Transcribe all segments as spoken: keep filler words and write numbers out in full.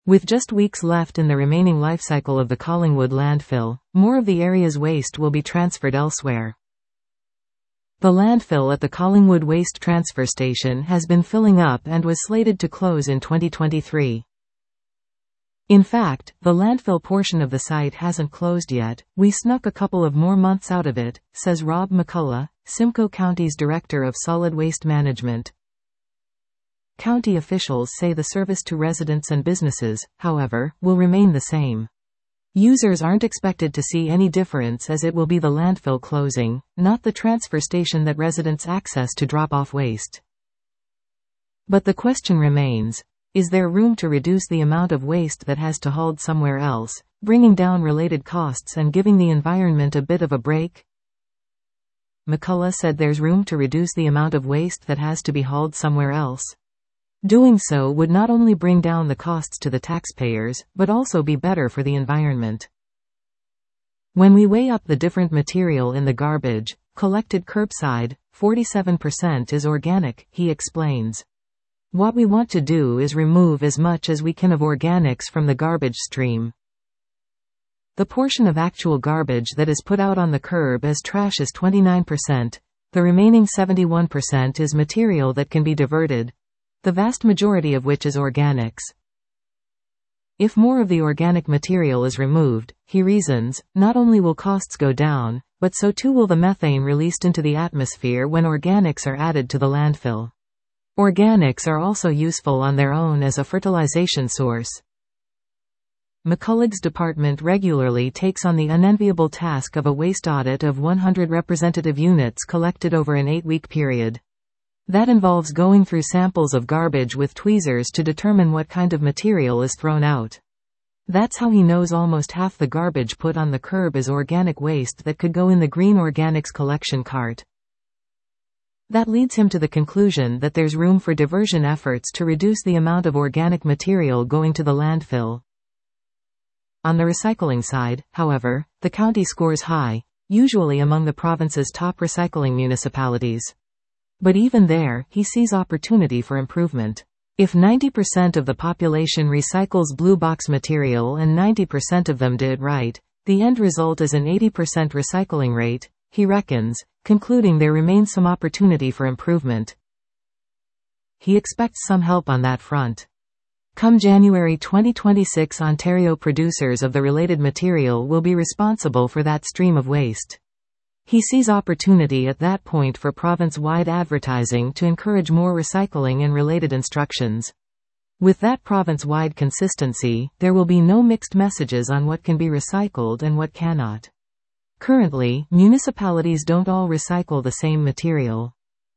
With just weeks left in the remaining life cycle of the Collingwood landfill, more of the area's waste will be transferred elsewhere. The landfill at the Collingwood Waste Transfer Station has been filling up and was slated to close in twenty twenty-three. In fact, the landfill portion of the site hasn't closed yet. "We snuck a couple of more months out of it," says Rob McCullough, Simcoe County's Director of Solid Waste Management. County officials say the service to residents and businesses, however, will remain the same. Users aren't expected to see any difference, as it will be the landfill closing, not the transfer station, that residents access to drop off waste. But the question remains, is there room to reduce the amount of waste that has to hauled somewhere else, bringing down related costs and giving the environment a bit of a break? McCullough said there's room to reduce the amount of waste that has to be hauled somewhere else. Doing so would not only bring down the costs to the taxpayers, but also be better for the environment. When we weigh up the different material in the garbage collected curbside, forty-seven percent is organic, he explains. What we want to do is remove as much as we can of organics from the garbage stream. The portion of actual garbage that is put out on the curb as trash is twenty-nine percent. The remaining seventy-one percent is material that can be diverted, the vast majority of which is organics. If more of the organic material is removed, he reasons, not only will costs go down, but so too will the methane released into the atmosphere when organics are added to the landfill. Organics are also useful on their own as a fertilization source. McCullough's department regularly takes on the unenviable task of a waste audit of one hundred representative units collected over an eight-week period. That involves going through samples of garbage with tweezers to determine what kind of material is thrown out. That's how he knows almost half the garbage put on the curb is organic waste that could go in the green organics collection cart. That leads him to the conclusion that there's room for diversion efforts to reduce the amount of organic material going to the landfill. On the recycling side, however, the county scores high, usually among the province's top recycling municipalities. But even there, he sees opportunity for improvement. If ninety percent of the population recycles blue box material and ninety percent of them did right, the end result is an eighty percent recycling rate, he reckons, concluding there remains some opportunity for improvement. He expects some help on that front. Come January twenty twenty-six, Ontario producers of the related material will be responsible for that stream of waste. He sees opportunity at that point for province-wide advertising to encourage more recycling and related instructions. With that province-wide consistency, there will be no mixed messages on what can be recycled and what cannot. Currently, municipalities don't all recycle the same material.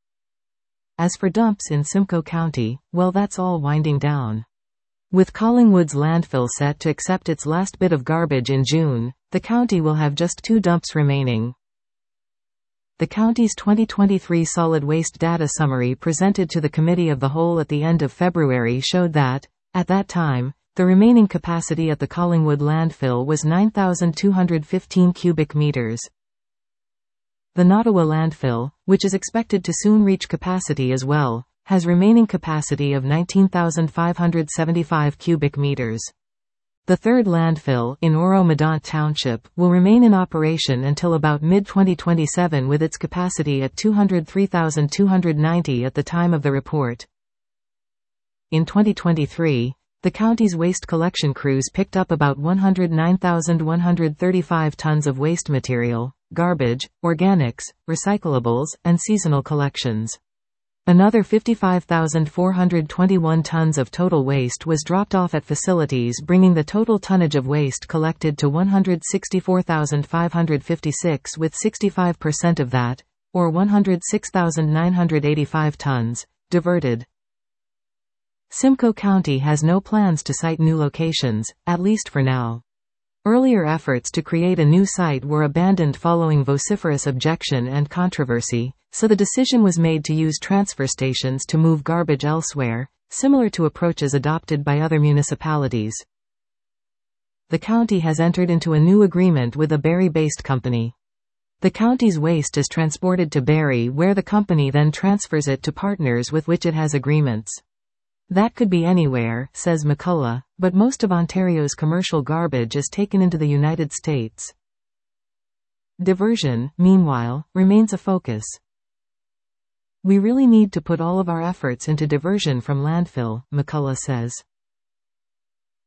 As for dumps in Simcoe County, well, that's all winding down. With Collingwood's landfill set to accept its last bit of garbage in June, the county will have just two dumps remaining. The county's twenty twenty-three solid waste data summary presented to the Committee of the Whole at the end of February showed that, at that time, the remaining capacity at the Collingwood landfill was nine thousand two hundred fifteen cubic meters. The Nottawa landfill, which is expected to soon reach capacity as well, has remaining capacity of nineteen thousand five hundred seventy-five cubic meters. The third landfill, in Oro-Medonte Township, will remain in operation until about mid twenty twenty-seven with its capacity at two hundred three thousand two hundred ninety at the time of the report. In twenty twenty-three, the county's waste collection crews picked up about one hundred nine thousand one hundred thirty-five tons of waste material, garbage, organics, recyclables, and seasonal collections. Another fifty-five thousand four hundred twenty-one tons of total waste was dropped off at facilities, bringing the total tonnage of waste collected to one hundred sixty-four thousand five hundred fifty-six, with sixty-five percent of that, or one hundred six thousand nine hundred eighty-five tons, diverted. Simcoe County has no plans to site new locations, at least for now. Earlier efforts to create a new site were abandoned following vociferous objection and controversy, so the decision was made to use transfer stations to move garbage elsewhere, similar to approaches adopted by other municipalities. The county has entered into a new agreement with a Barrie-based company. The county's waste is transported to Barrie, where the company then transfers it to partners with which it has agreements. That could be anywhere, says McCullough, but most of Ontario's commercial garbage is taken into the United States. Diversion, meanwhile, remains a focus. We really need to put all of our efforts into diversion from landfill, McCullough says.